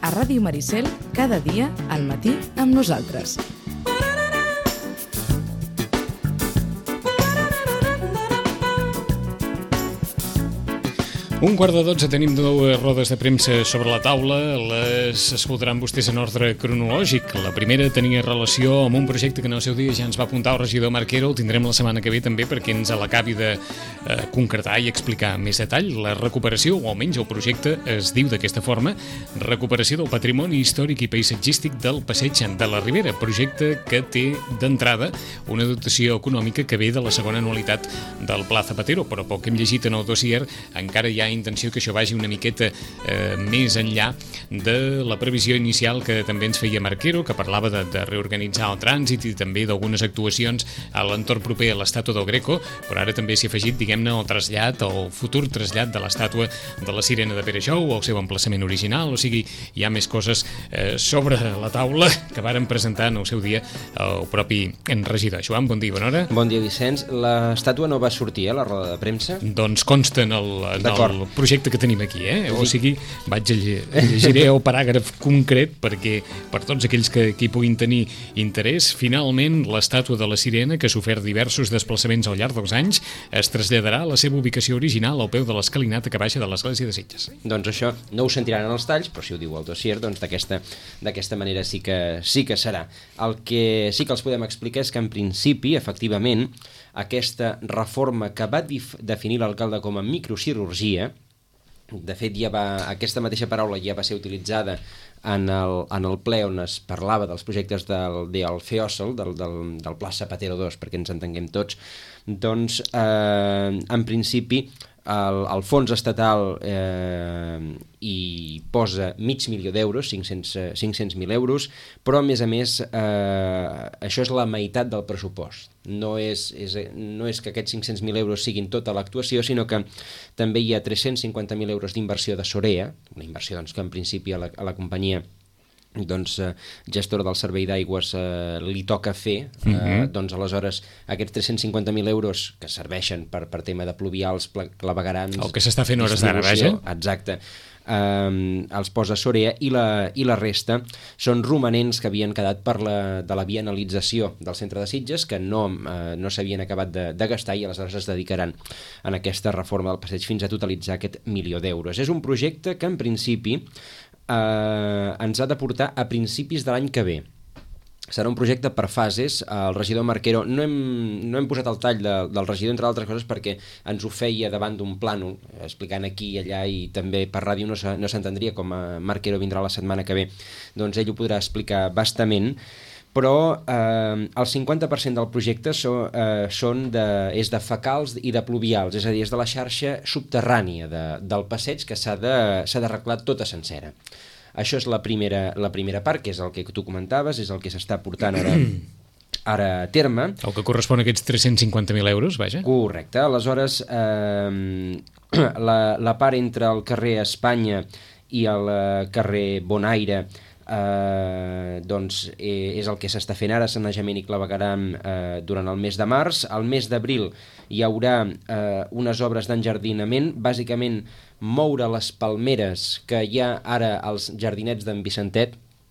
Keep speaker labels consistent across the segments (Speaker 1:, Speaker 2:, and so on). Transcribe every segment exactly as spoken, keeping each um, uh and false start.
Speaker 1: a Ràdio Maricel, cada dia al matí amb nosaltres.
Speaker 2: Un quart de dotze, tenim dues rodes de premsa sobre la taula, les escoltaran vostès en ordre cronològic. La primera tenia relació amb un projecte que en el seu dia ja ens va apuntar el regidor Marquero, el tindrem la setmana que ve també perquè ens l'acabi de eh, concretar i explicar més detall. La recuperació, o almenys el projecte, es diu d'aquesta forma, recuperació del patrimoni històric i paisatgístic del Passeig de la Ribera, projecte que té d'entrada una dotació econòmica que ve de la segona anualitat del Pla Zapatero, però pel que hem llegit en el dossier encara hi ha intenció que això vagi una miqueta eh, més enllà de la previsió inicial que també ens feia Marquero, que parlava de, de reorganitzar el trànsit i també d'algunes actuacions a l'entorn proper a l'estàtua del Greco, però ara també s'hi ha afegit, diguem-ne, el trasllat, el futur trasllat de l'estàtua de la Sirena de Pere Jou, el seu emplaçament original, o sigui, hi ha més coses eh, sobre la taula que varen presentar en el seu dia el propi regidor. Joan, bon dia, bona hora.
Speaker 3: Bon dia, Vicenç. L'estàtua no va sortir a la roda de premsa?
Speaker 2: Doncs consta en el, en el el projecte que tenim aquí, eh? O sigui, vaig a llegiré el paràgraf concret perquè per tots aquells que, que hi puguin tenir interès, finalment l'estàtua de la Sirena, que ha sofert diversos desplaçaments al llarg dels anys, es traslladarà a la seva ubicació original al peu de l'escalinata que baixa de l'església de Sitges.
Speaker 3: Doncs això no ho sentiran en els talls, però si ho diu el dossier, doncs d'aquesta d'aquesta manera sí que, sí que serà. El que sí que els podem explicar és que en principi, efectivament, aquesta reforma que va dif- definir l'alcalde com a microcirurgia, de fet ja va, aquesta mateixa paraula ja va ser utilitzada en el, en el ple on es parlava dels projectes del, del FEOSL, del, del, del Pla Zapatero dos, perquè ens entenguem tots, doncs eh, en principi el, el fons estatal eh, hi posa mig milió d'euros, cinc-cents mil euros, però a més a més eh, això és la meitat del pressupost. No és, és, no és que aquests cinc-cents mil euros siguin tota l'actuació, sinó que també hi ha tres-cents cinquanta mil euros d'inversió de Sorea, una inversió doncs, que en principi a la, a la companyia doncs, eh, gestora del servei d'aigües eh, li toca fer, eh, uh-huh. doncs aleshores aquests tres-cents cinquanta mil euros que serveixen per, per tema de pluvials, clavegarans...
Speaker 2: El que s'està fent hores d'ara, vaja.
Speaker 3: Exacte. Um, els posa Sorea i la, i la resta són romanents que havien quedat per la, de la bienalització del centre de Sitges, que no, uh, no s'havien acabat de, de gastar i aleshores es dedicaran en aquesta reforma del passeig fins a totalitzar aquest milió d'euros. És un projecte que en principi Uh, ens ha de portar a principis de l'any que ve. Serà un projecte per fases. El regidor Marquero, no hem, no hem posat el tall de, del regidor, entre altres coses, perquè ens ho feia davant d'un plànol, explicant aquí i allà, i també per ràdio no, no s'entendria, com a Marquero vindrà la setmana que ve, doncs ell ho podrà explicar bastament. Però eh, el cinquanta per cent del projecte so, eh, són de, és de fecals i de pluvials, és a dir, és de la xarxa subterrània de, del passeig que s'ha de, s'ha d'arreglar tota sencera. Això és la primera, la primera part, que és el que tu comentaves, és el que s'està portant ara, ara a terme.
Speaker 2: El que correspon a aquests tres-cents cinquanta mil euros, vaja.
Speaker 3: Correcte. Aleshores, eh, la, la part entre el carrer Espanya i el carrer Bonaire, Uh, doncs eh, és el que s'està fent ara, sanejament i clavegaram uh, durant el mes de març. Al mes d'abril hi haurà uh, unes obres d'enjardinament, bàsicament moure les palmeres que hi ha ara als jardinets d'en Vicentet,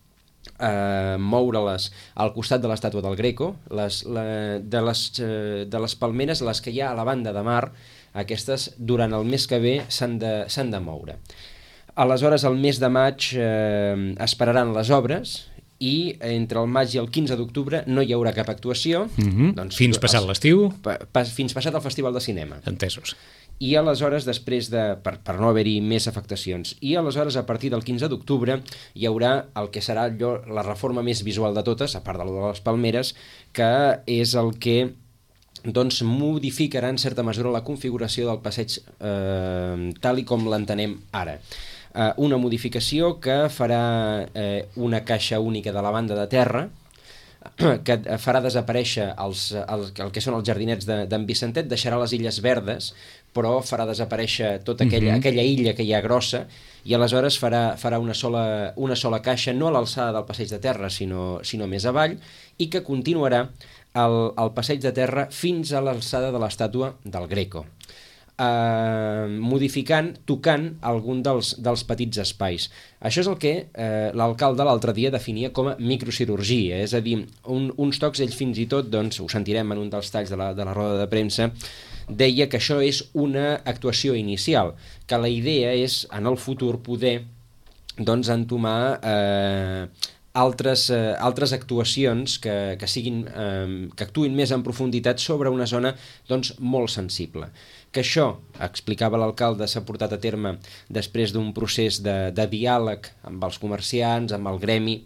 Speaker 3: uh, moure-les al costat de l'estàtua del Greco, les, la, de, les, uh, de les palmeres, les que hi ha a la banda de mar, aquestes durant el mes que ve s'han de, s'han de moure. Aleshores, al mes de maig eh, es pararan les obres i entre el maig i el quinze d'octubre no hi haurà cap actuació.
Speaker 2: Mm-hmm. Doncs, fins passat l'estiu?
Speaker 3: Pa, pa, fins passat el Festival de Cinema.
Speaker 2: Entesos.
Speaker 3: I aleshores, després de... Per, per no haver-hi més afectacions. I aleshores, a partir del quinze d'octubre, hi haurà el que serà allò, la reforma més visual de totes, a part de les palmeres, que és el que... doncs modificarà en certa mesura la configuració del passeig eh, tal i com l'entenem ara. Eh, una modificació que farà eh, una caixa única de la banda de terra, que farà desaparèixer els, el, el que són els jardinets d'en de, Vicentet, deixarà les illes verdes, però farà desaparèixer tota aquella, uh-huh. aquella illa que hi ha grossa, i aleshores farà, farà una, sola, una sola caixa, no a l'alçada del passeig de terra, sinó, sinó més avall, i que continuarà el, el passeig de terra fins a l'alçada de l'estàtua del Greco. eh, modificant, tocant algun dels, dels petits espais. Això és el que eh, l'alcalde l'altre dia definia com a microcirurgia, és a dir, un, uns tocs, ell fins i tot, doncs, ho sentirem en un dels talls de la, de la roda de premsa, deia que això és una actuació inicial, que la idea és, en el futur, poder doncs, entomar eh, altres, eh, altres actuacions que, que, siguin, eh, que actuïn més en profunditat sobre una zona doncs, molt sensible. Que això, explicava l'alcalde, s'ha portat a terme després d'un procés de, de diàleg amb els comerciants, amb el gremi,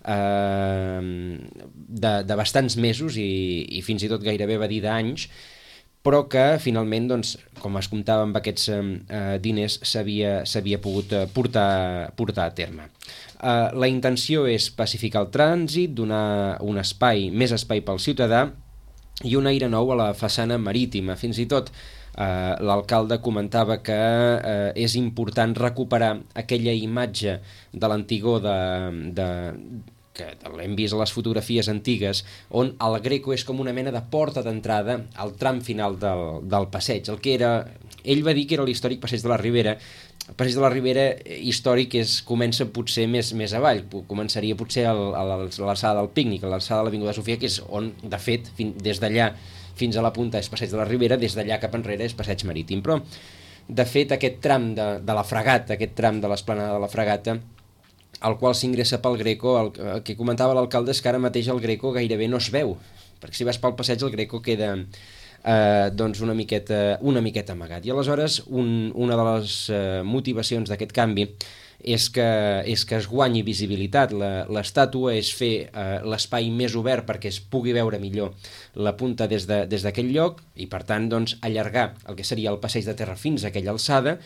Speaker 3: eh, de, de bastants mesos i, i fins i tot gairebé va dir d'anys, però que finalment, doncs, com es comptava amb aquests eh, diners, s'havia pogut eh, portar, portar a terme. Eh, la intenció és pacificar el trànsit, donar un espai, més espai pel ciutadà i un aire nou a la façana marítima. Fins i tot eh, l'alcalde comentava que eh, és important recuperar aquella imatge de l'antigor de... de que l'hem vist a les fotografies antigues, on el Greco és com una mena de porta d'entrada al tram final del, del passeig. El que era, ell va dir que era l'històric passeig de la Ribera. El passeig de la Ribera històric és, comença potser més, més avall, començaria potser al, a l'alçada del Pícnic, a l'alçada de l'Avinguda Sofia, que és on, de fet, fin, des d'allà fins a la punta és passeig de la Ribera, des d'allà cap enrere és passeig marítim. Però, de fet, aquest tram de, de la Fragata, aquest tram de l'esplanada de la Fragata, al qual s'ingressa pel Greco, el, el que comentava l'alcalde és que ara mateix el Greco gairebé no es veu, perquè si vas pel passeig el Greco queda eh, doncs una miqueta, una miqueta amagat. I aleshores un, una de les eh, motivacions d'aquest canvi és que, és que es guanyi visibilitat. L'estàtua és fer eh, l'espai més obert perquè es pugui veure millor la punta des de, des d'aquell lloc i per tant doncs, allargar el que seria el passeig de terra fins a aquella alçada.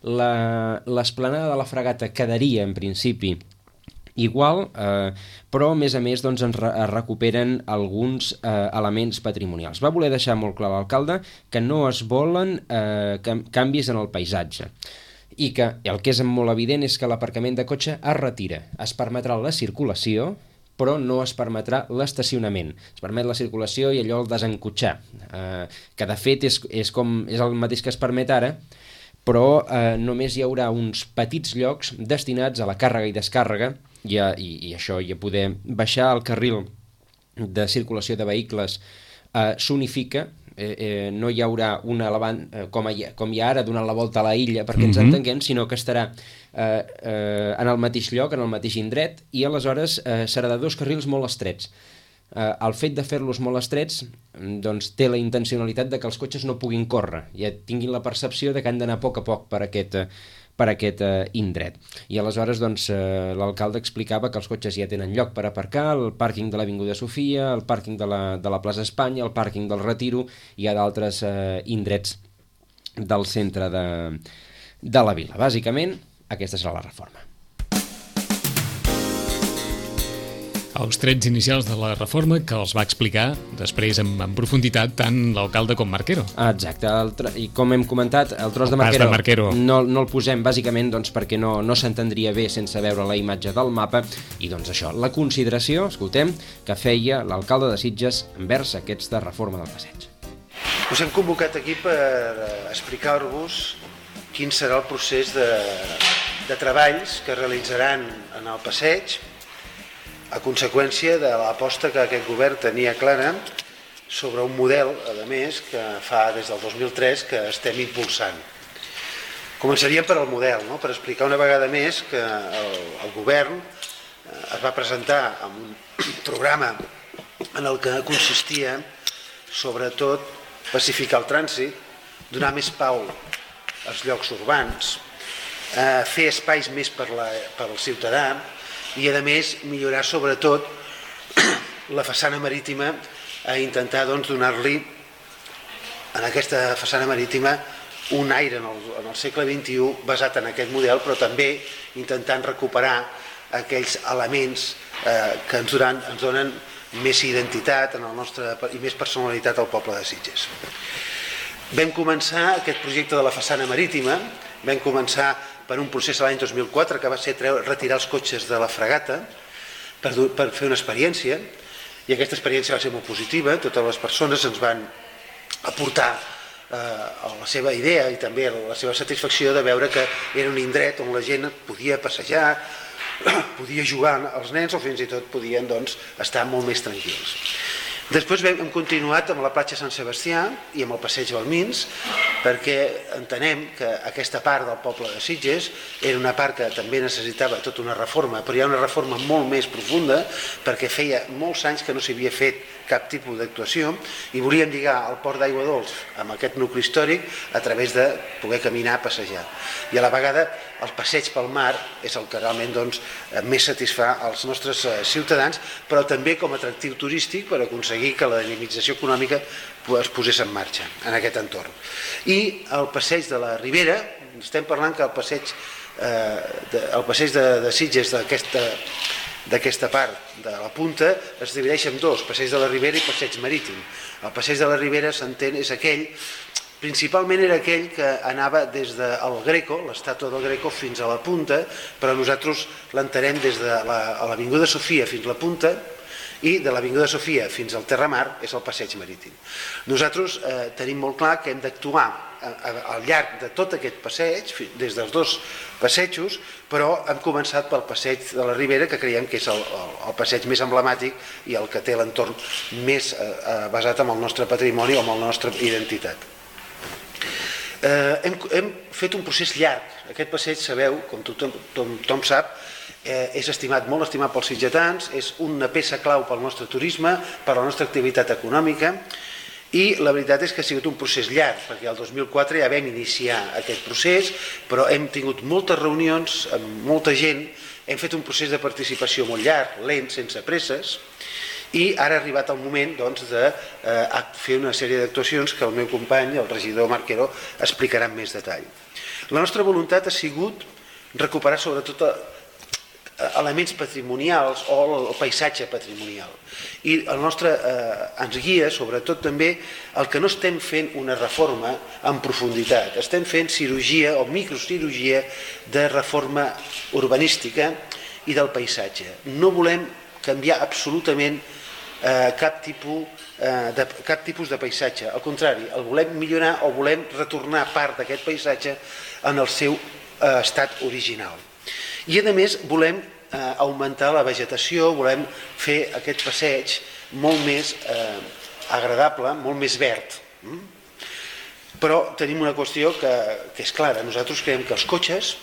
Speaker 3: L'esplanada de la Fragata quedaria en principi igual, eh, però a més a més doncs, ens re recuperen alguns eh, elements patrimonials. Va voler deixar molt clar l'alcalde que no es volen eh, cam canvis en el paisatge i que el que és molt evident és que l'aparcament de cotxe es retira, es permetrà la circulació però no es permetrà l'estacionament. Es permet la circulació i allò el desencotxar, eh, que de fet és, és, com, és el mateix que es permet ara, però eh, només hi haurà uns petits llocs destinats a la càrrega i descàrrega i, a, i, i això, i a poder baixar el carril de circulació de vehicles eh, s'unifica, eh, eh, no hi haurà una elevant, eh, com, hi ha, com hi ha ara donant la volta a la illa perquè ens
Speaker 2: Mm-hmm.
Speaker 3: entenguem, sinó que estarà eh, eh, en el mateix lloc, en el mateix indret i aleshores eh, serà de dos carrils molt estrets. Uh, el fet de fer-los molt estrets doncs, té la intencionalitat de que els cotxes no puguin córrer, ja tinguin la percepció de que han d'anar a poc a poc per aquest, per aquest uh, indret. I aleshores doncs, uh, l'alcalde explicava que els cotxes ja tenen lloc per aparcar, el pàrquing de l'Avinguda Sofia, el pàrquing de la, de la plaça Espanya, el pàrquing del Retiro i hi ha d'altres uh, indrets del centre de, de la vila. Bàsicament, aquesta serà la reforma.
Speaker 2: Els trets inicials de la reforma que els va explicar després en, en profunditat tant l'alcalde com Marquero.
Speaker 3: Exacte, el i com hem comentat, el tros
Speaker 2: El
Speaker 3: de Marquero,
Speaker 2: pas de Marquero.
Speaker 3: No, no el posem bàsicament doncs, perquè no, no s'entendria bé sense veure la imatge del mapa i doncs això, la consideració, escoltem, que feia l'alcalde de Sitges envers aquesta reforma del passeig.
Speaker 4: Us hem convocat aquí per explicar-vos quin serà el procés de, de treballs que realitzaran en el passeig a conseqüència de l'aposta que aquest govern tenia clara sobre un model, a més, que fa des del dos mil tres que estem impulsant. Començaríem per al model, no? Per explicar una vegada més que el, el govern es va presentar amb un programa en el que consistia, sobretot, pacificar el trànsit, donar més pau als llocs urbans, eh, fer espais més per, la, per al ciutadà, i a més millorar sobretot la façana marítima a intentar doncs, donar-li en aquesta façana marítima un aire en el, en el segle vint-i-u basat en aquest model, però també intentant recuperar aquells elements eh, que ens donen, ens donen més identitat en el nostre, i més personalitat al poble de Sitges. Vam començar aquest projecte de la façana marítima, vam començar per un procés l'any dos mil quatre que va ser retirar els cotxes de la Fragata per, per fer una experiència i aquesta experiència va ser molt positiva, totes les persones ens van aportar la seva idea i també la seva satisfacció de veure que era un indret on la gent podia passejar, podia jugar als nens o fins i tot podien estar molt més tranquils. Després hem continuat amb la platja Sant Sebastià i amb el passeig Balmins, perquè entenem que aquesta part del poble de Sitges era una part que també necessitava tota una reforma, però hi ha una reforma molt més profunda perquè feia molts anys que no s'havia fet cap tipus d'actuació i volíem lligar el port d'Aigua Dols amb aquest nucli històric a través de poder caminar, passejar. I a la vegada el passeig pel mar és el que realment doncs, més satisfà als nostres ciutadans, però també com a atractiu turístic per aconseguir que la dinamització econòmica es posés en marxa en aquest entorn. I el passeig de la Ribera, estem parlant que el passeig, eh, de, el passeig de, de Sitges d'aquesta d'aquesta part de la punta es divideix en dos, passeig de la Ribera i passeig marítim. El passeig de la Ribera s'entén és aquell, principalment era aquell que anava des del Greco, l'estàtua del Greco, fins a la punta, però nosaltres l'entenem des de l'Avinguda Sofia fins a la punta i de l'Avinguda Sofia fins al Terramar és el passeig marítim. Nosaltres eh, tenim molt clar que hem d'actuar al llarg de tot aquest passeig, des dels dos passejos, però hem començat pel passeig de la Ribera, que creiem que és el, el, el passeig més emblemàtic i el que té l'entorn més eh, basat en el nostre patrimoni o en la nostra identitat. Eh, hem, hem fet un procés llarg. Aquest passeig, sabeu, com tothom, tothom sap, eh, és estimat, molt estimat pels sitgetans, és una peça clau pel nostre turisme, per la nostra activitat econòmica, i la veritat és que ha sigut un procés llarg, perquè el dos mil quatre ja vam iniciar aquest procés, però hem tingut moltes reunions amb molta gent, hem fet un procés de participació molt llarg, lent, sense presses, i ara ha arribat el moment doncs, de eh, fer una sèrie d'actuacions que el meu company, el regidor Marquero, explicarà en més detall. La nostra voluntat ha sigut recuperar sobretot elements patrimonials o el paisatge patrimonial. I el nostre eh, ens guia sobretot també el que no estem fent una reforma en profunditat, estem fent cirurgia o microcirurgia de reforma urbanística i del paisatge. No volem canviar absolutament eh, cap tipus eh, de, cap tipus de paisatge, al contrari, el volem millorar o volem retornar part d'aquest paisatge en el seu eh, estat original. I a més volem eh, augmentar la vegetació, volem fer aquest passeig molt més eh, agradable, molt més verd. Mm? Però tenim una qüestió que, que és clara, nosaltres creiem que els cotxes,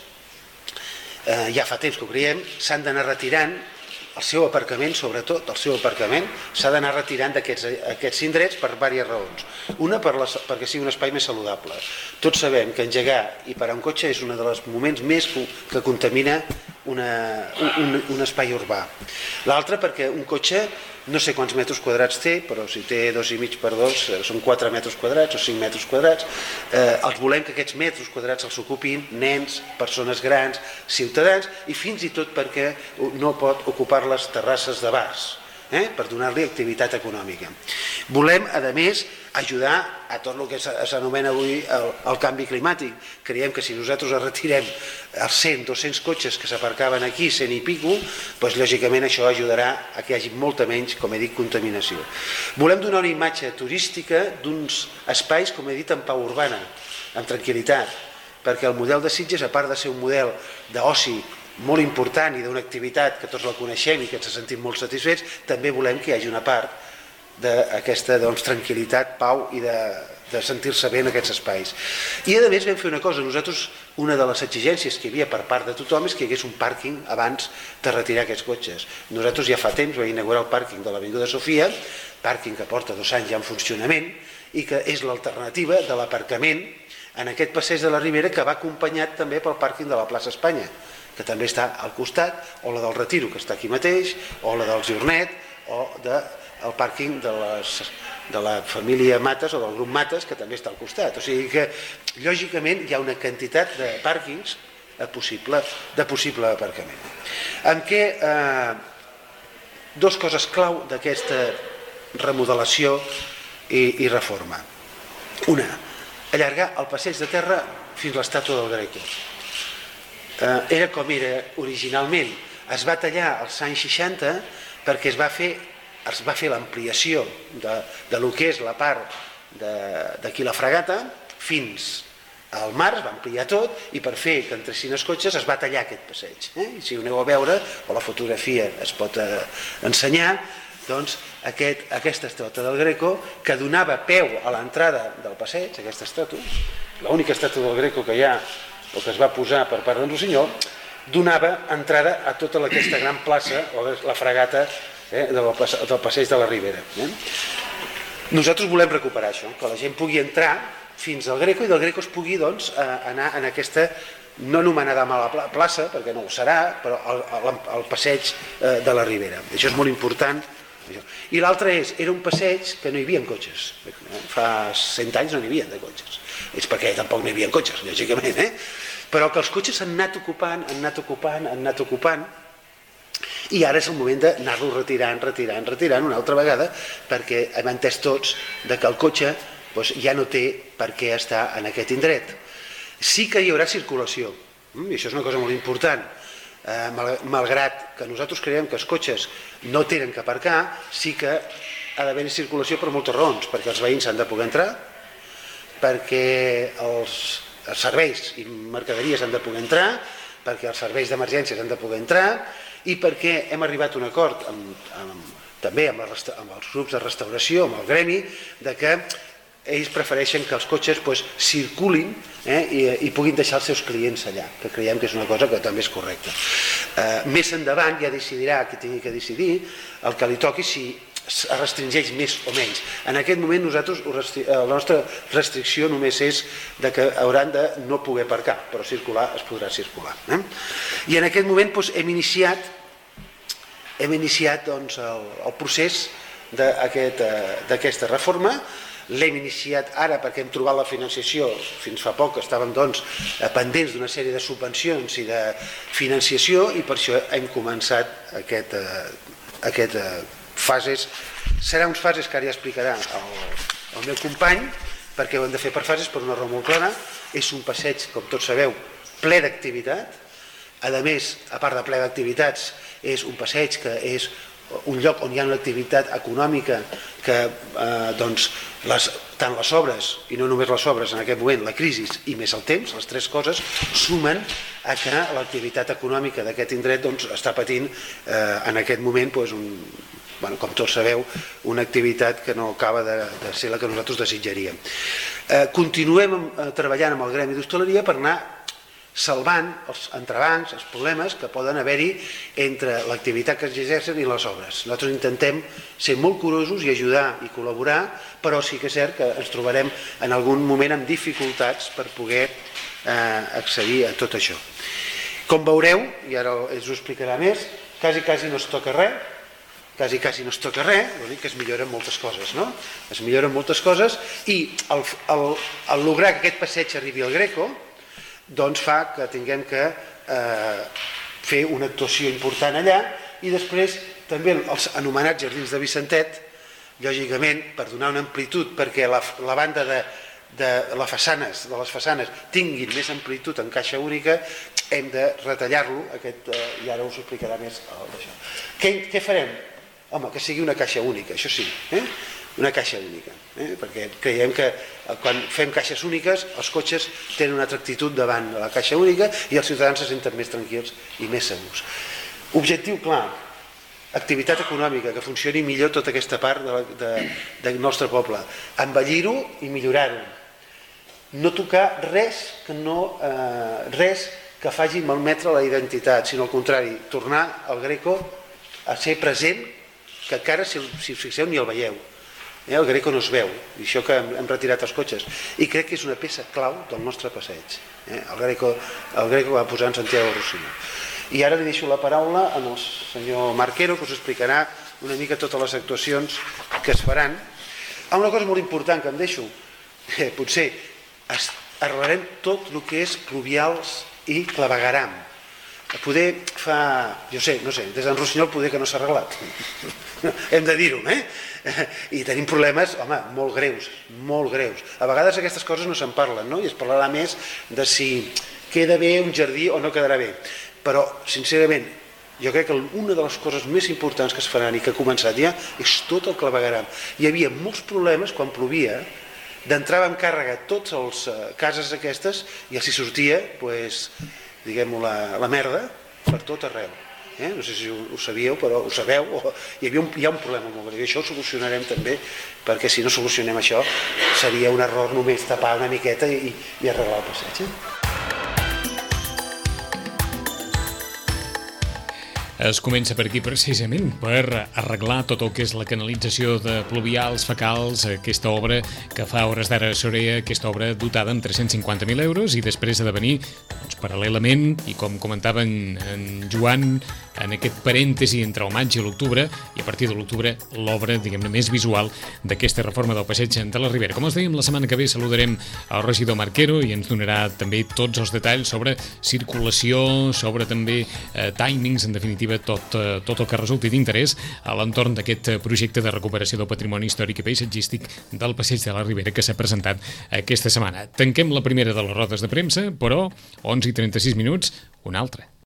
Speaker 4: eh, ja fa temps que ho creiem, s'han d'anar retirant, el seu aparcament, sobretot, el seu aparcament, s'ha d'anar retirant d'aquests indrets per diverses raons. Una, per les, perquè sigui un espai més saludable. Tots sabem que engegar i parar un cotxe és un dels moments més que contamina una, un, un espai urbà. L'altre, perquè un cotxe, no sé quants metres quadrats té, però si té dos i mig per dos, són quatre metres quadrats o cinc metres quadrats, eh, els volem que aquests metres quadrats els ocupin nens, persones grans, ciutadans, i fins i tot perquè no pot ocupar les terrasses de bars, eh, per donar-li activitat econòmica. Volem, a més, ajudar a tot el que s'anomena avui el, el canvi climàtic. Creiem que si nosaltres retirem els cent, dos-cents cotxes que s'aparcaven aquí, cent i pico, doncs lògicament això ajudarà a que hi hagi molta menys, com he dit, contaminació. Volem donar una imatge turística d'uns espais, com he dit, en pau urbana, amb tranquil·litat, perquè el model de Sitges, a part de ser un model d'oci molt important i d'una activitat que tots la coneixem i que ens sentim molt satisfets, també volem que hi hagi una part d'aquesta doncs, tranquil·litat, pau i de, de sentir-se bé en aquests espais. I a més vam fer una cosa, nosaltres una de les exigències que hi havia per part de tothom és que hi hagués un pàrquing abans de retirar aquests cotxes. Nosaltres ja fa temps vam inaugurar el pàrquing de l'Avinguda Sofia, pàrquing que porta dos anys ja en funcionament i que és l'alternativa de l'aparcament en aquest passeig de la Ribera que va acompanyat també pel pàrquing de la plaça Espanya, que també està al costat, o la del Retiro, que està aquí mateix, o la del Giornet, o de el pàrquing de, les, de la família Mates o del grup Mates, que també està al costat. O sigui que, lògicament, hi ha una quantitat de pàrquings possible, de possible aparcament. En què eh, dos coses clau d'aquesta remodelació i, i reforma. Una, allargar el passeig de terra fins a l'estàtua del Greco. Eh, era com era originalment. Es va tallar als anys seixanta perquè es va fer es va fer l'ampliació de, de lo que és la part d'aquí la Fragata fins al mar, es va ampliar tot, i per fer que entressin els cotxes es va tallar aquest passeig. Eh? I si ho aneu a veure, o la fotografia es pot eh, ensenyar, doncs aquest, aquesta estàtua del Greco, que donava peu a l'entrada del passeig, aquesta estàtua, l'única estàtua del Greco que hi ha, o que es va posar per part d'en Rossinyol, donava entrada a tota aquesta gran plaça, o la Fragata, eh, del, del passeig de la Ribera. Eh? Nosaltres volem recuperar això, que la gent pugui entrar fins al Greco i del Greco es pugui doncs, anar en aquesta, no anomenada mala plaça, perquè no ho serà, però el, el, el passeig de la Ribera. Això és molt important. I l'altre és, era un passeig que no hi havia cotxes. Fa cent anys no n'hi havia de cotxes. És perquè tampoc no hi havia cotxes, lògicament, eh? Però que els cotxes han anat ocupant, han anat ocupant, han anat ocupant, i ara és el moment d'anar-lo retirant, retirant, retirant una altra vegada, perquè hem entès tots que el cotxe doncs, ja no té per què estar en aquest indret. Sí que hi haurà circulació, i això és una cosa molt important, eh, malgrat que nosaltres creiem que els cotxes no tenen que aparcar, sí que ha d'haver-hi circulació per moltes raons, perquè els veïns han de poder entrar, perquè els, els serveis i mercaderies han de poder entrar, perquè els serveis d'emergències han de poder entrar, i perquè hem arribat a un acord amb, amb, també amb, la, amb els grups de restauració, amb el gremi, de que ells prefereixen que els cotxes pues, circulin eh, i, i puguin deixar els seus clients allà, que creiem que és una cosa que també és correcta. Eh, més endavant ja decidirà qui tingui que decidir el que li toqui si es restringeix més o menys. En aquest moment nosaltres la nostra restricció només és de que hauran de no poder aparcar, però circular es podrà circular. Eh? I en aquest moment doncs, hem iniciat, hem iniciat doncs, el, el procés d'aquesta aquest, reforma. L'hem iniciat ara perquè hem trobat la financiació, fins fa poc estàvem doncs, pendents d'una sèrie de subvencions i de financiació i per això hem començat aquest, aquest fases. Serà uns fases que ara ja explicarà el, el meu company, perquè ho hem de fer per fases per una raó molt clara. És un passeig, com tots sabeu, ple d'activitat. A més, a part de ple d'activitats, és un passeig que és un lloc on hi ha una activitat econòmica que eh, doncs, les, tant les obres, i no només les obres en aquest moment, la crisi i més el temps, les tres coses sumen a que l'activitat econòmica d'aquest indret doncs, està patint eh, en aquest moment doncs, un, bueno, com tots sabeu, una activitat que no acaba de, de ser la que nosaltres desitjaríem. Eh, continuem eh, treballant amb el gremi d'hostaleria per anar salvant els entrebancs, els problemes que poden haver-hi entre l'activitat que exerceixen i les obres. Nosaltres intentem ser molt curosos i ajudar i col·laborar, però sí que és cert que ens trobarem en algun moment amb dificultats per poder eh, accedir a tot això. Com veureu, i ara ells ho explicarà més, quasi, quasi no es toca res, quasi, quasi no es toca res, l'únic que es milloren moltes coses, no? Es milloren moltes coses i el, el, el lograr que aquest passeig arribi al Greco doncs fa que tinguem que eh, fer una actuació important allà i després també els anomenats jardins de Vicentet, lògicament per donar una amplitud perquè la, la banda de, de, les façanes, de les façanes tinguin més amplitud en caixa única, hem de retallar-lo, aquest, eh, i ara us explicarà més això. Què, què farem? Home, que sigui una caixa única, això sí, eh? Una caixa única, eh? Perquè creiem que quan fem caixes úniques els cotxes tenen una altra actitud davant de la caixa única i els ciutadans se senten més tranquils i més segurs. Objectiu clar, activitat econòmica, que funcioni millor tota aquesta part de, de, del nostre poble, embellir-ho i millorar-ho, no tocar res que, no, eh, res que faci malmetre la identitat, sinó al contrari, tornar al Greco a ser present, que encara si, si us fixeu ni el veieu. El Greco no es veu, i això que hem retirat els cotxes, i crec que és una peça clau del nostre passeig. El Greco, el Greco va posar en Santiago Rossinyol. I ara li deixo la paraula al senyor Marquero, que us explicarà una mica totes les actuacions que es faran. Una cosa molt important que em deixo, potser arreglarem tot el que és pluvials i clavegueram. Poder fa, jo sé, no sé, des d'en Rossinyol poder que no s'ha arreglat. Hem de dir-ho, eh? I tenim problemes, home, molt greus, molt greus. A vegades aquestes coses no se'n parlen, no? I es parlarà més de si queda bé un jardí o no quedarà bé. Però, sincerament, jo crec que una de les coses més importants que es faran i que ha començat ja és tot el clavegueram. Hi havia molts problemes quan plovia D'entrada vam carregar tots els eh, cases aquestes i els hi sortia, pues, diguem-ho, la, la merda per tot arreu. Eh? No sé si ho, ho sabíeu, però ho sabeu, o, hi, havia un, hi ha un problema molt greu, i això ho solucionarem també, perquè si no solucionem això seria un error només tapar una miqueta i, i arreglar el passeig. Eh?
Speaker 2: Es comença per aquí precisament per arreglar tot el que és la canalització de pluvials, fecals, aquesta obra que fa hores d'ara a Sorea, aquesta obra dotada amb tres-cents cinquanta mil euros i després ha de venir doncs, paral·lelament i com comentava en, en Joan, en aquest parèntesi entre el maig i l'octubre i a partir de l'octubre l'obra, diguem-ne, més visual d'aquesta reforma del passeig de la Ribera. Com els dèiem, la setmana que ve saludarem el regidor Marquero i ens donarà també tots els detalls sobre circulació, sobre també eh, timings, en definitiva tot, eh, tot el que resulti d'interès a l'entorn d'aquest projecte de recuperació del patrimoni històric i paisatgístic del passeig de la Ribera que s'ha presentat aquesta setmana. Tanquem la primera de les rodes de premsa, però onze i trenta-sis minuts, una altra.